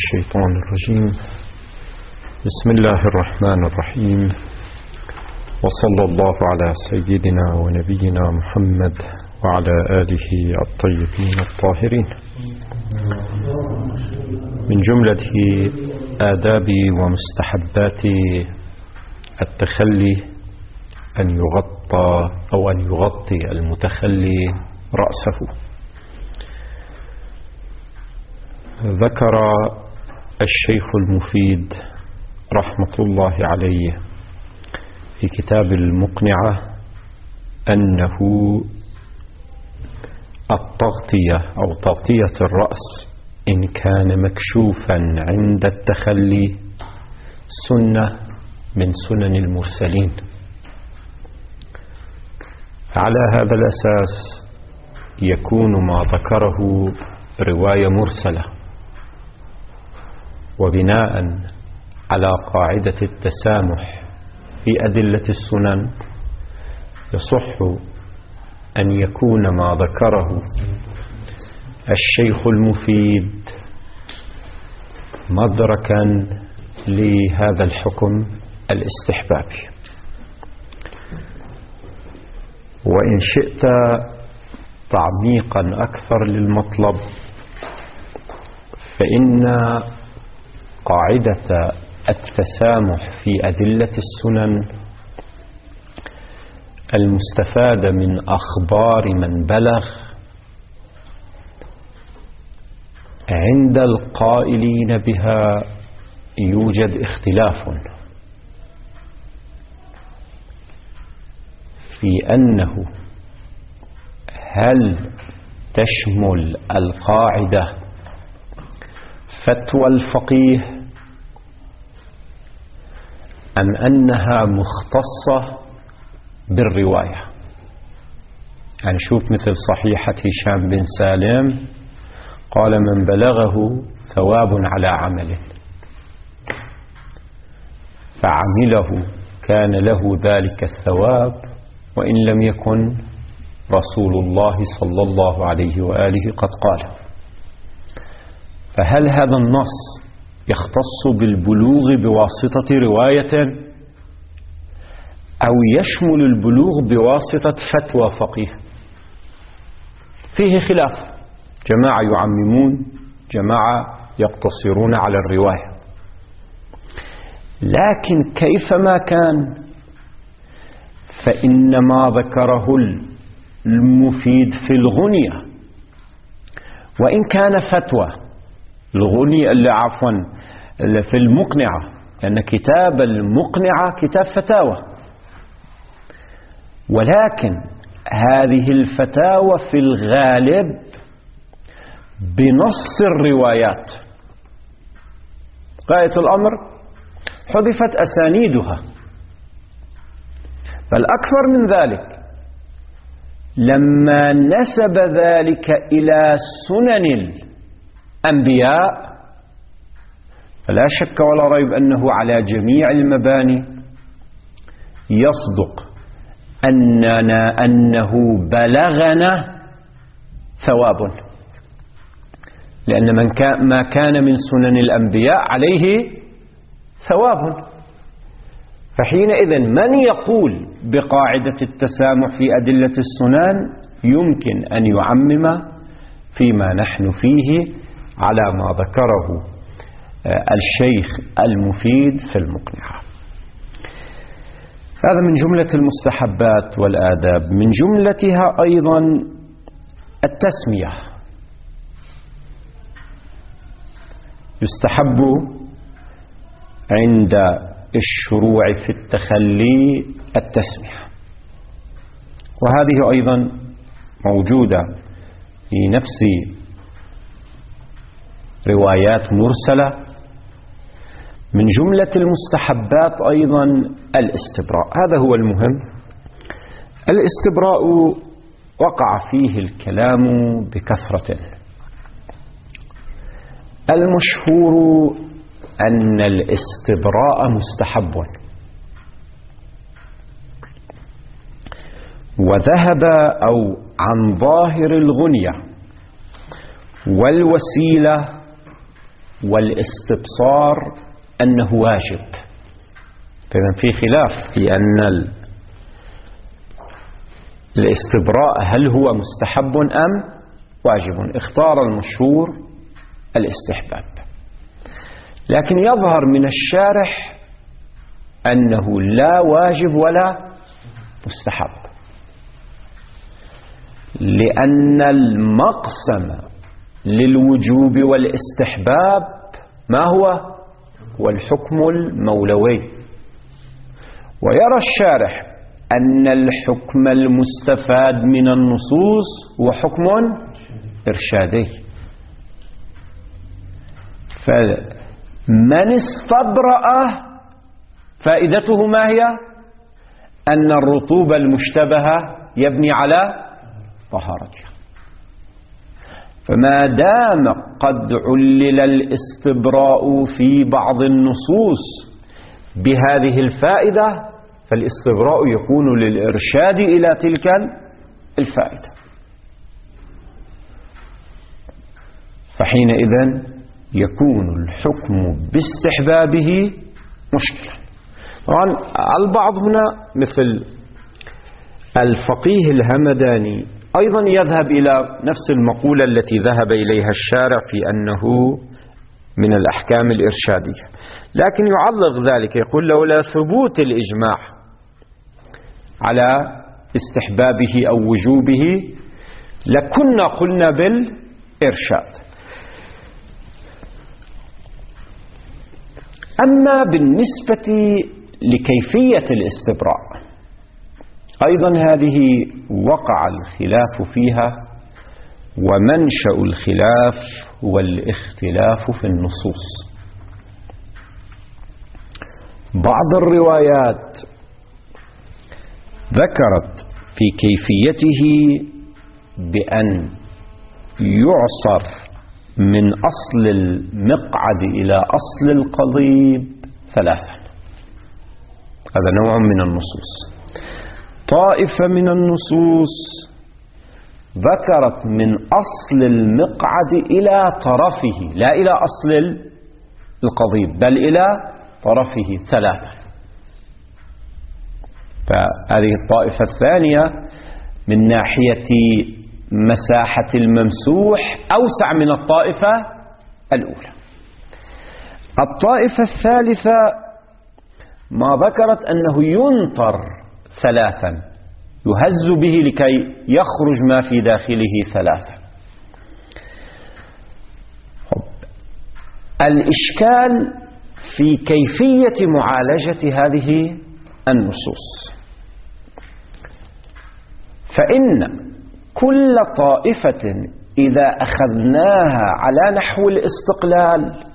الشيطان الرجيم. بسم الله الرحمن الرحيم، وصلى الله على سيدنا ونبينا محمد وعلى آله الطيبين الطاهرين. من جملة آداب ومستحبات التخلي أن يغطي المتخلي رأسه. ذكر الشيخ المفيد رحمة الله عليه في كتاب المقنعة أنه التغطية أو تغطية الرأس إن كان مكشوفا عند التخلي سنة من سنن المرسلين. على هذا الأساس يكون ما ذكره رواية مرسلة، وبناء على قاعدة التسامح في أدلة السنن يصح أن يكون ما ذكره الشيخ المفيد مدركا لهذا الحكم الاستحبابي. وإن شئت تعميقا أكثر للمطلب فإن قاعدة التسامح في أدلة السنن المستفادة من أخبار من بلغ عند القائلين بها يوجد اختلاف في أنه هل تشمل القاعدة فتوى الفقيه أم أنها مختصة بالرواية. يعني شوف مثل صحيحة هشام بن سالم قال من بلغه ثواب على عمل فعمله كان له ذلك الثواب وإن لم يكن رسول الله صلى الله عليه وآله قد قال. فهل هذا النص يختص بالبلوغ بواسطة رواية أو يشمل البلوغ بواسطة فتوى فقيه؟ فيه خلاف، جماعة يعممون، جماعة يقتصرون على الرواية. لكن كيفما كان فإن ما ذكره المفيد في الغنية وإن كان فتوى الغنية في المقنعة، لأن كتاب المقنعة كتاب فتاوى، ولكن هذه الفتاوى في الغالب بنص الروايات، غاية الأمر حذفت أسانيدها. بل أكثر من ذلك لما نسب ذلك إلى سنن الأنبياء فلا شك ولا ريب أنه على جميع المباني يصدق أنه بلغنا ثواب، لأن ما كان من سنن الأنبياء عليه ثواب. فحينئذ من يقول بقاعدة التسامح في أدلة السنن يمكن أن يعمم فيما نحن فيه على ما ذكره الشيخ المفيد في المقنعة. هذا من جملة المستحبات والآداب. من جملتها أيضا التسمية. يستحب عند الشروع في التخلي التسمية، وهذه أيضا موجودة في نفس روايات مرسلة. من جملة المستحبات أيضا الاستبراء. هذا هو المهم. الاستبراء وقع فيه الكلام بكثرة. المشهور أن الاستبراء مستحب، وذهب أو عن ظاهر الغنية والوسيلة والاستبصار أنه واجب. فإذا في خلاف في أن الاستبراء هل هو مستحب أم واجب. اختار المشهور الاستحباب، لكن يظهر من الشارح أنه لا واجب ولا مستحب، لأن المقسم للوجوب والاستحباب ما هو الحكم المولوي. ويرى الشارح أن الحكم المستفاد من النصوص هو حكم إرشادي. فمن استبرأ فائدته ما هي؟ أن الرطوبة المشتبهة يبني على طهارتها. فما دام قد علل الاستبراء في بعض النصوص بهذه الفائدة، فالاستبراء يكون للإرشاد إلى تلك الفائدة. فحينئذ يكون الحكم باستحبابه مشكلا. طبعا البعض هنا مثل الفقيه الهمداني أيضا يذهب إلى نفس المقولة التي ذهب إليها الشارع في أنه من الأحكام الإرشادية، لكن يعلق ذلك يقول لولا ثبوت الإجماع على استحبابه أو وجوبه لكنا قلنا بالإرشاد. أما بالنسبة لكيفية الاستبراء أيضا هذه وقع الخلاف فيها، ومنشأ الخلاف هو الاختلاف في النصوص. بعض الروايات ذكرت في كيفيته بأن يعصر من أصل المقعد إلى أصل القضيب 3. هذا نوع من النصوص. طائفة من النصوص ذكرت من أصل المقعد إلى طرفه، لا إلى أصل القضيب بل إلى طرفه 3. فهذه الطائفة الثانية من ناحية مساحة الممسوح أوسع من الطائفة الأولى. الطائفة الثالثة ما ذكرت أنه ينطر 3 يهز به لكي يخرج ما في داخله 3. الإشكال في كيفية معالجة هذه النصوص، فإن كل طائفة إذا أخذناها على نحو الاستقلال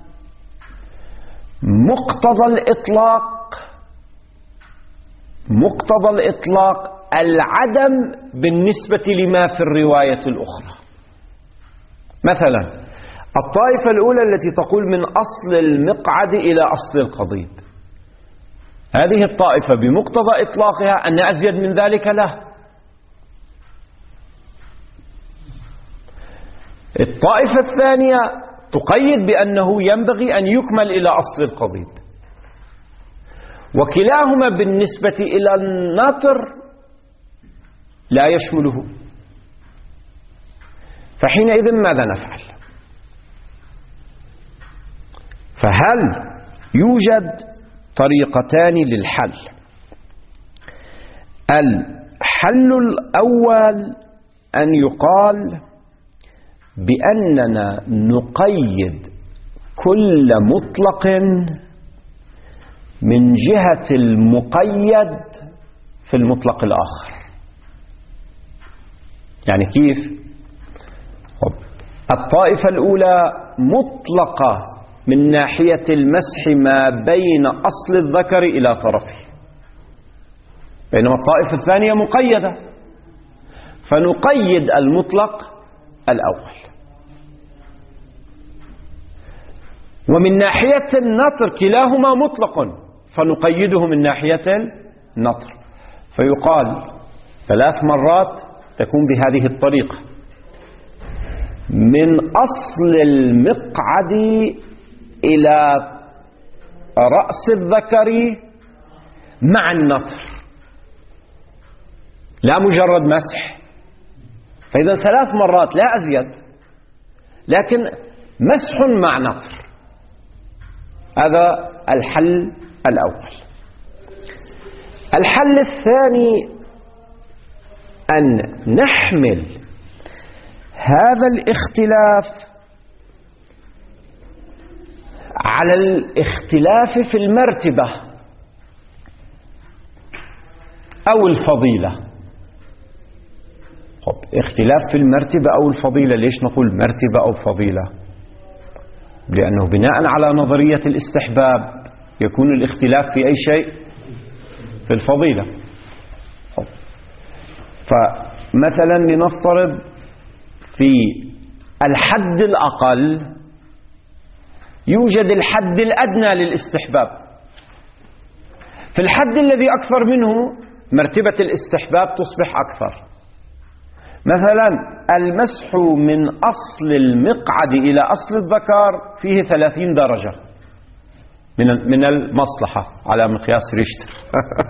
مقتضى الإطلاق العدم بالنسبة لما في الرواية الأخرى. مثلا الطائفة الأولى التي تقول من أصل المقعد إلى أصل القضيب، هذه الطائفة بمقتضى إطلاقها أن أزيد من ذلك له. الطائفة الثانية تقيد بأنه ينبغي أن يكمل إلى أصل القضيب، وكلاهما بالنسبة إلى الناطر لا يشمله. فحينئذ ماذا نفعل؟ فهل يوجد طريقتان للحل؟ الحل الأول أن يقال بأننا نقيد كل مطلق من جهة المقيد في المطلق الآخر. يعني كيف؟ الطائفة الأولى مطلقة من ناحية المسح ما بين أصل الذكر إلى طرفه، بينما الطائفة الثانية مقيدة، فنقيد المطلق الأول. ومن ناحية النطر كلاهما مطلق، فنقيده من ناحية النطر، فيقال 3 مرات تكون بهذه الطريقة: من أصل المقعد إلى رأس الذكر مع النطر، لا مجرد مسح. فإذا 3 مرات لا أزيد، لكن مسح مع نطر. هذا الحل الأول. الحل الثاني أن نحمل هذا الاختلاف على الاختلاف في المرتبة أو الفضيلة. اختلاف في المرتبة أو الفضيلة، ليش نقول مرتبة أو فضيلة؟ لأنه بناء على نظرية الاستحباب يكون الاختلاف في أي شيء؟ في الفضيلة. فمثلا لنفترض في الحد الأقل يوجد الحد الأدنى للاستحباب، في الحد الذي أكثر منه مرتبة الاستحباب تصبح أكثر. مثلا المسح من أصل المقعد إلى أصل الذكر فيه 30 درجة من المصلحة على مقياس ريشتر.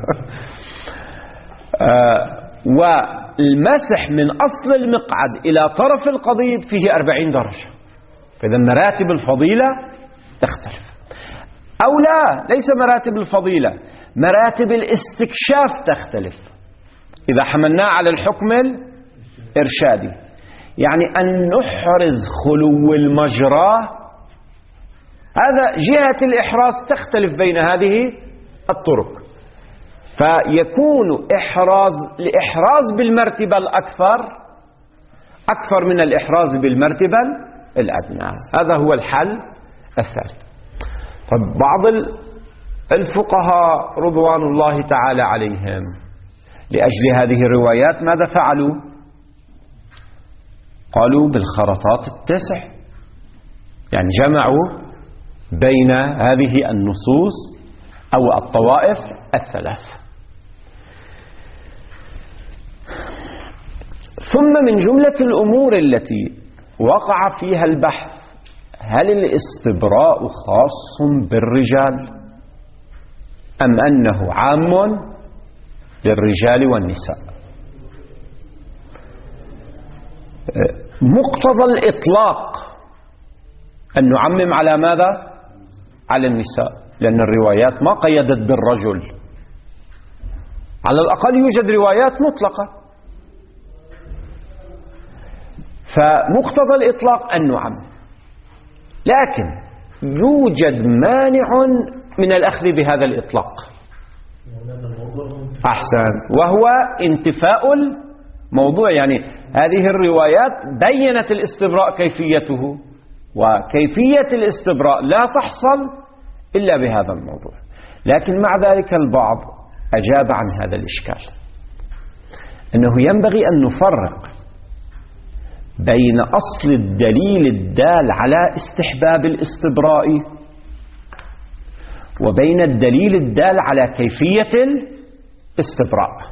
والمسح من أصل المقعد إلى طرف القضيب فيه 40 درجة. فإذا مراتب الفضيلة تختلف. أو لا، ليس مراتب الفضيلة، مراتب الاستكشاف تختلف إذا حملناه على الحكم الإرشادي. يعني أن نحرز خلو المجرى، هذا جهة الإحراز تختلف بين هذه الطرق. فيكون الإحراز بالمرتبة الأكثر أكثر من الإحراز بالمرتبة الأدنى. هذا هو الحل الثالث. طب بعض الفقهاء رضوان الله تعالى عليهم لأجل هذه الروايات ماذا فعلوا؟ قالوا بالخرطات 9، يعني جمعوا بين هذه النصوص أو الطوائف 3. ثم من جملة الأمور التي وقع فيها البحث، هل الاستبراء خاص بالرجال أم أنه عام للرجال والنساء؟ مقتضى الإطلاق أن نعمم على ماذا؟ على النساء، لأن الروايات ما قيدت بالرجل. على الأقل يوجد روايات مطلقة، فمقتضى الإطلاق أن نعمم. لكن يوجد مانع من الأخذ بهذا الإطلاق. أحسن، وهو انتفاء الموضوع. يعني هذه الروايات بيّنت الاستبراء كيفيته، وكيفية الاستبراء لا تحصل إلا بهذا الموضوع. لكن مع ذلك البعض أجاب عن هذا الإشكال، أنه ينبغي أن نفرق بين أصل الدليل الدال على استحباب الاستبراء وبين الدليل الدال على كيفية الاستبراء.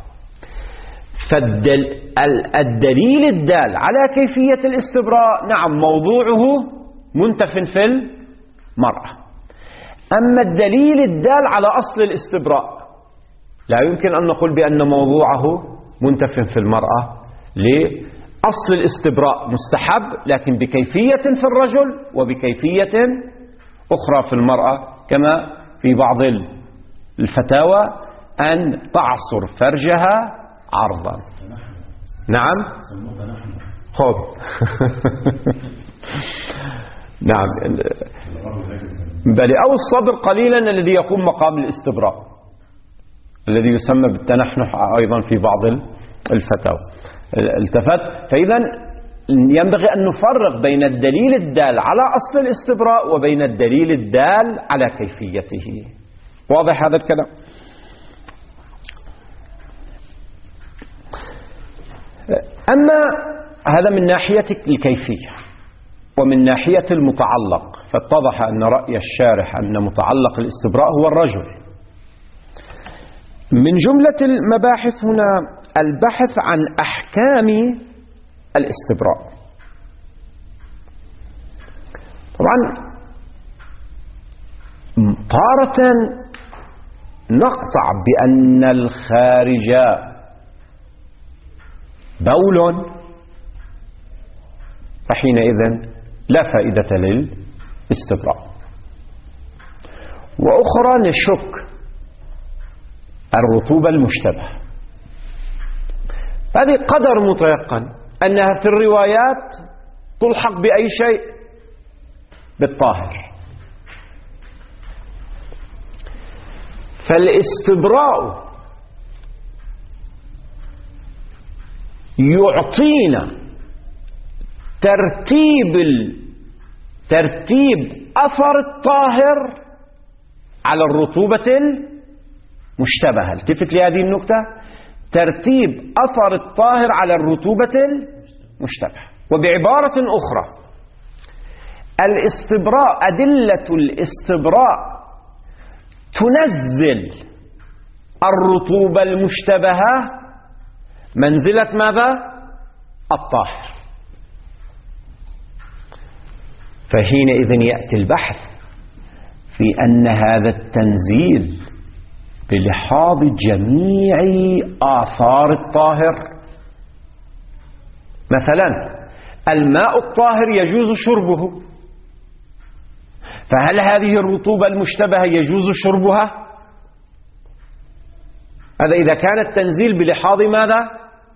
فالدليل الدال على كيفية الاستبراء نعم موضوعه منتف في المرأة، أما الدليل الدال على أصل الاستبراء لا يمكن أن نقول بأن موضوعه منتف في المرأة. ليه؟ أصل الاستبراء مستحب، لكن بكيفية في الرجل وبكيفية أخرى في المرأة، كما في بعض الفتاوى أن تعصر فرجها عرضا. نعم خذ. نعم بل أو الصبر قليلا الذي يقوم مقام الاستبراء، الذي يسمى بالتنحنح أيضا في بعض الفتاوى. التفت. فإذا ينبغي أن نفرق بين الدليل الدال على أصل الاستبراء وبين الدليل الدال على كيفيته. واضح هذا الكلام؟ أما هذا من ناحية الكيفية. ومن ناحية المتعلق فاتضح أن رأي الشارح أن متعلق الاستبراء هو الرجل. من جملة المباحث هنا البحث عن أحكام الاستبراء. طبعا تارة نقطع بأن الخارج بول، فحينئذ لا فائدة للاستبراء. وأخرى نشك الرطوبة المشتبه، هذه قدر متيقن أنها في الروايات تلحق بأي شيء بالطاهر. فالاستبراء يعطينا ترتيب أثر الطاهر على الرطوبة المشتبهة. التفت لهذه النقطة، ترتيب أثر الطاهر على الرطوبة المشتبهة. وبعبارة أخرى، الاستبراء، أدلة الاستبراء تنزل الرطوبة المشتبهة منزلة ماذا؟ الطاهر. فحينئذ يأتي البحث في أن هذا التنزيل بلحاظ جميع آثار الطاهر. مثلا الماء الطاهر يجوز شربه، فهل هذه الرطوبة المشتبهة يجوز شربها؟ هذا إذا كان التنزيل بلحاظ ماذا؟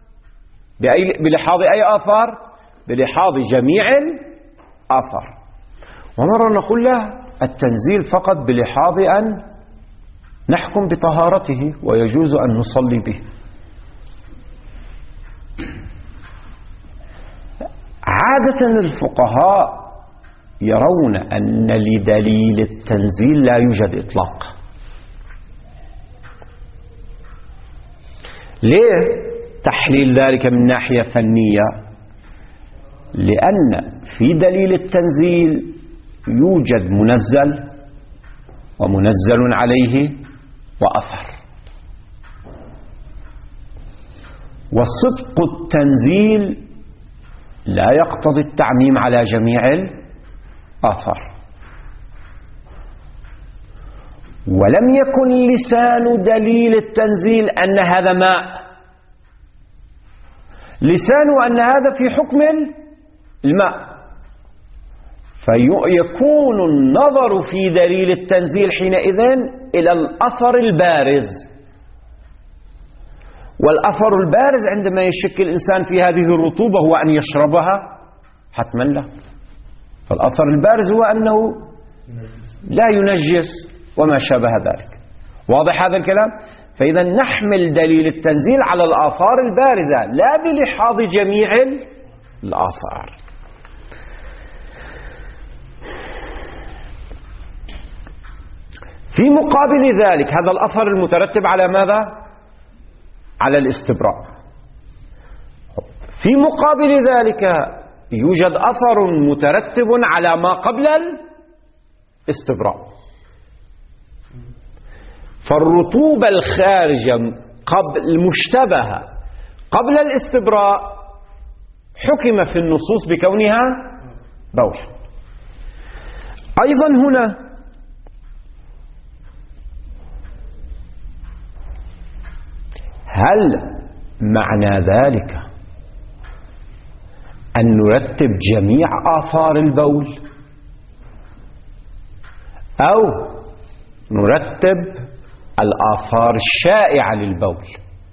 بلحاظ أي آثار؟ بلحاظ جميع الآثار. ومرة نقول له التنزيل فقط بلحاظ أن نحكم بطهارته ويجوز أن نصلي به. عادة الفقهاء يرون أن لدليل التنزيل لا يوجد إطلاق. ليه تحليل ذلك من ناحية فنية؟ لأن في دليل التنزيل يوجد منزل ومنزل عليه وأثر، وصدق التنزيل لا يقتضي التعميم على جميع الآثار. ولم يكن لسان دليل التنزيل أن هذا ماء، لسانه أن هذا في حكم الماء، فيكون النظر في دليل التنزيل حينئذ إلى الأثر البارز. والأثر البارز عندما يشك الإنسان في هذه الرطوبة هو أن يشربها حتما لا. فالأثر البارز هو أنه لا ينجس وما شابه ذلك. واضح هذا الكلام؟ فإذا نحمل دليل التنزيل على الآثار البارزة لا بلحاظ جميع الآثار. في مقابل ذلك هذا الأثر المترتب على ماذا؟ على الاستبراء. في مقابل ذلك يوجد أثر مترتب على ما قبل الاستبراء. فالرطوبة الخارجة المشتبهة قبل الاستبراء حكم في النصوص بكونها بول. أيضا هنا هل معنى ذلك أن نرتب جميع آثار البول أو نرتب الآثار الشائعة للبول؟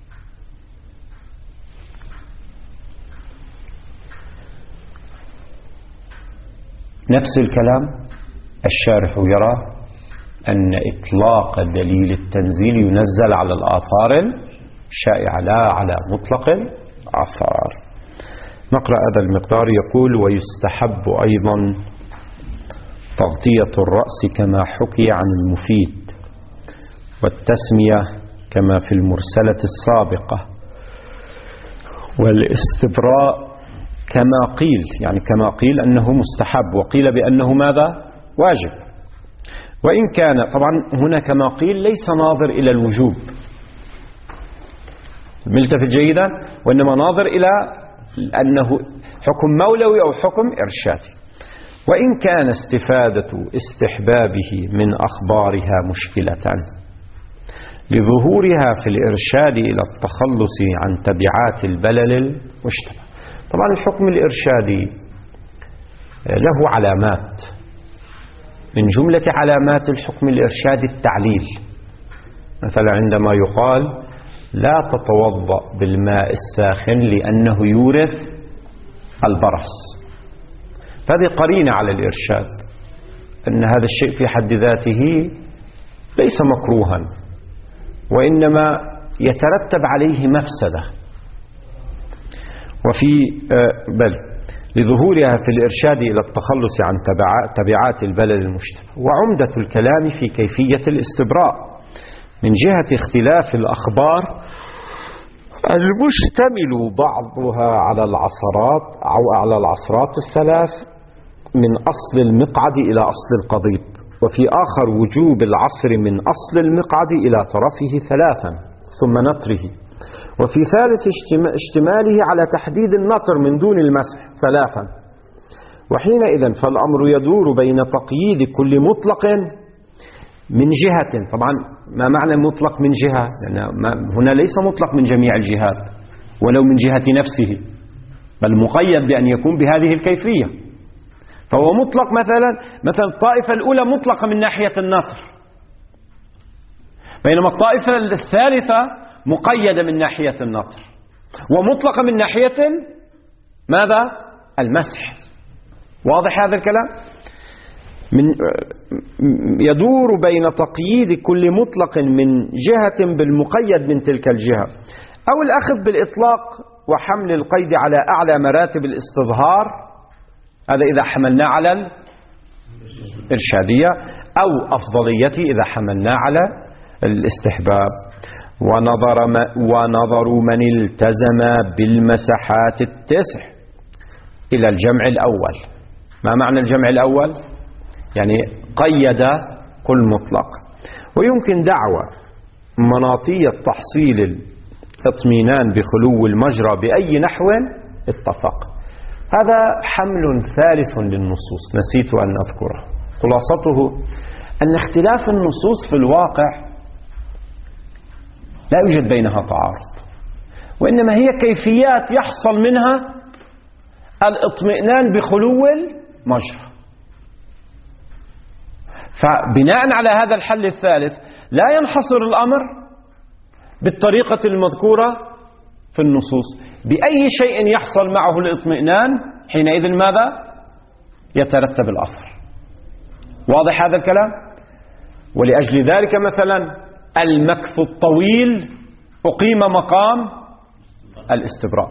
نفس الكلام الشارح يرى أن إطلاق دليل التنزيل ينزل على الآثار الشائعة لا على مطلق الآثار. نقرأ هذا المقدار. يقول: ويستحب أيضا تغطية الرأس كما حكي عن المفيد، والتسمية كما في المرسلة السابقة، والاستبراء كما قيل، يعني كما قيل أنه مستحب وقيل بأنه ماذا؟ واجب. وإن كان طبعا هنا كما قيل ليس ناظر إلى الوجوب، ملتفت جيدا، وإنما ناظر إلى أنه حكم مولوي أو حكم إرشادي. وإن كان استفادة استحبابه من أخبارها مشكلة لظهورها في الإرشاد إلى التخلص عن تبعات البلل المشتبه. طبعا الحكم الإرشادي له علامات، من جملة علامات الحكم الإرشادي التعليل. مثلا عندما يقال لا تتوضأ بالماء الساخن لأنه يورث البرص، هذه قرينة على الإرشاد أن هذا الشيء في حد ذاته ليس مكروها، وإنما يترتب عليه مفسدة. لظهورها في الإرشاد إلى التخلص عن تبعات البلل المشتبه. وعمدة الكلام في كيفية الاستبراء من جهة اختلاف الأخبار المشتمل بعضها على العصرات أو على العصرات الثلاث من أصل المقعد إلى أصل القضيب، وفي آخر وجوب العصر من أصل المقعد إلى طرفه ثلاثا ثم نطره، وفي ثالث اشتماله على تحديد النطر من دون المسح ثلاثا. وحينئذ فالأمر يدور بين تقييد كل مطلق من جهة. طبعا ما معنى مطلق من جهة؟ لأن هنا ليس مطلق من جميع الجهات ولو من جهة نفسه، بل مقيد بأن يكون بهذه الكيفية. فهو مطلق مثلا الطائفة الأولى مطلقة من ناحية النطر، بينما الطائفة الثالثة مقيدة من ناحية النطر ومطلقة من ناحية ماذا؟ المسح. واضح هذا الكلام؟ يدور بين تقييد كل مطلق من جهة بالمقيد من تلك الجهة، أو الأخذ بالإطلاق وحمل القيد على أعلى مراتب الاستظهار، هذا إذا حملنا على الإرشادية، أو أفضليته إذا حملنا على الاستحباب. ونظر من التزم بالمسحات التسع إلى الجمع الأول. ما معنى الجمع الأول؟ يعني قيد كل مطلق. ويمكن دعوى مناطية تحصيل الاطمئنان بخلو المجرى بأي نحو اتفق. هذا حمل ثالث للنصوص نسيت أن أذكره. خلاصته أن اختلاف النصوص في الواقع لا يوجد بينها تعارض، وإنما هي كيفيات يحصل منها الاطمئنان بخلو المجرى. فبناء على هذا الحل الثالث لا ينحصر الأمر بالطريقة المذكورة في النصوص، بأي شيء يحصل معه الاطمئنان حينئذ ماذا؟ يترتب الأثر. واضح هذا الكلام؟ ولأجل ذلك مثلا المكث الطويل أقيم مقام الاستبراء.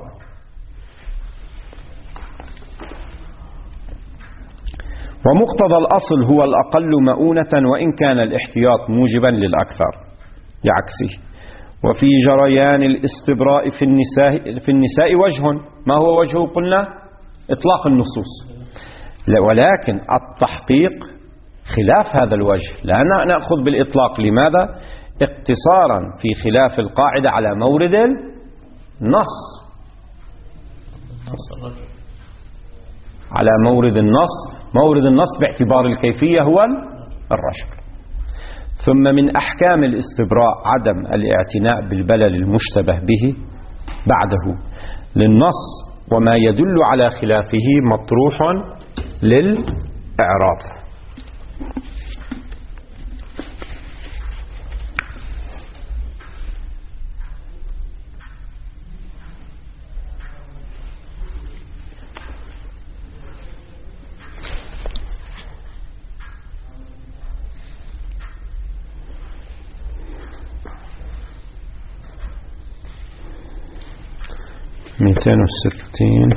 ومقتضى الأصل هو الأقل مؤونة وإن كان الاحتياط موجبا للأكثر لعكسه. وفي جريان الاستبراء في النساء وجه. ما هو وجهه؟ قلنا إطلاق النصوص، ولكن التحقيق خلاف هذا الوجه، لا نأخذ بالإطلاق. لماذا؟ اقتصارا في خلاف القاعدة على مورد النص، على مورد النص. مورد النص باعتبار الكيفية هو الرجل. ثم من أحكام الاستبراء عدم الاعتناء بالبلل المشتبه به بعده للنص، وما يدل على خلافه مطروح للإعراض. مئتين وستين.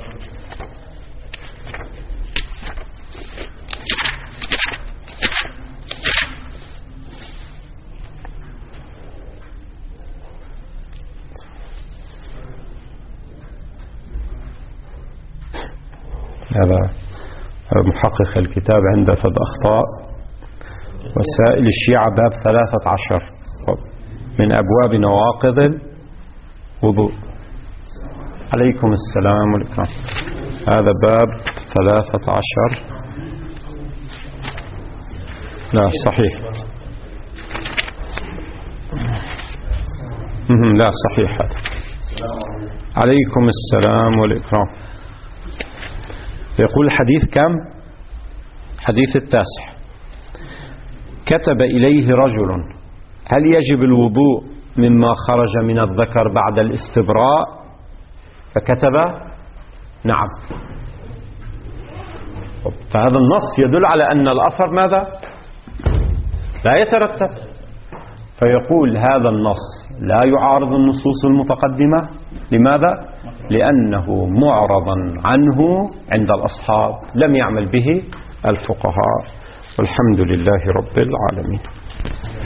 هذا محقق الكتاب عنده فد أخطاء. وسائل الشيعة باب 13 من أبواب نواقض الوضوء. عليكم السلام والإكرام. هذا باب 13 لا صحيح. لا صحيح هذا. عليكم السلام والإكرام. يقول الحديث كم؟ حديث التاسع. كتب إليه رجل: هل يجب الوضوء مما خرج من الذكر بعد الاستبراء؟ فكتب: نعم. فهذا النص يدل على أن الأثر ماذا؟ لا يترتب. فيقول هذا النص لا يعارض النصوص المتقدمة. لماذا؟ لأنه معرضا عنه عند الأصحاب، لم يعمل به الفقهاء. والحمد لله رب العالمين.